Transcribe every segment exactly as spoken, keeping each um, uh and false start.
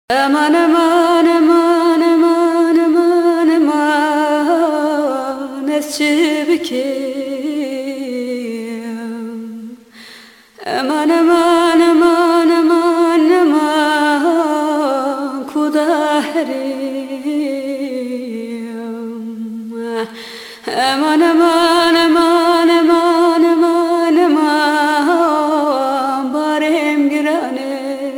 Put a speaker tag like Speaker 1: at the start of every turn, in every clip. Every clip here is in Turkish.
Speaker 1: Aman aman aman aman aman aman esçibikim. Aman aman aman aman aman kudaherim. Aman aman aman aman aman aman barem girane.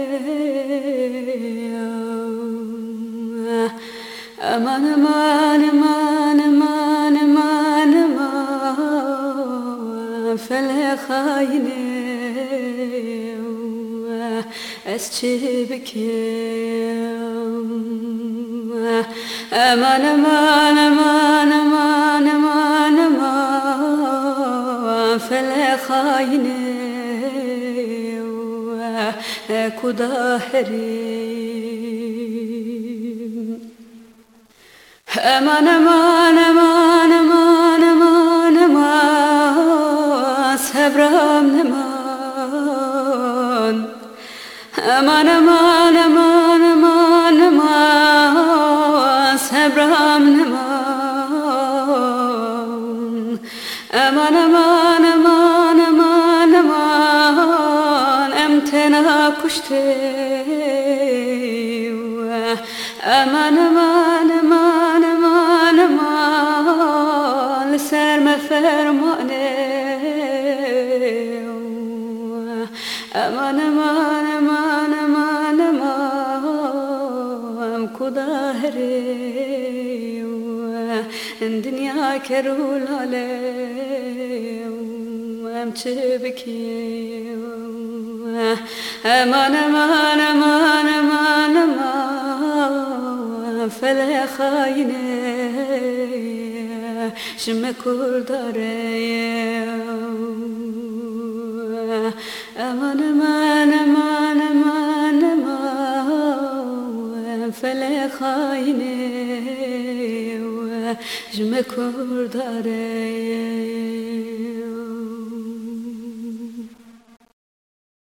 Speaker 1: Aman aman aman aman aman aman felek hayne esçibikim. Aman aman aman aman aman aman felek hayne kudaherim. Aman aman aman aman aman aman sabram neman. Aman aman aman aman aman sabram neman. Aman aman aman aman aman emtena kuşte. Aman aman aman aman aman serme fermane. Aman aman aman aman aman kudaherim. Dünya kerul alem emçibikim. Aman aman aman aman aman felek hayne şime kurdareyim. Aman aman aman aman aman felek hayne şime kurdareyim.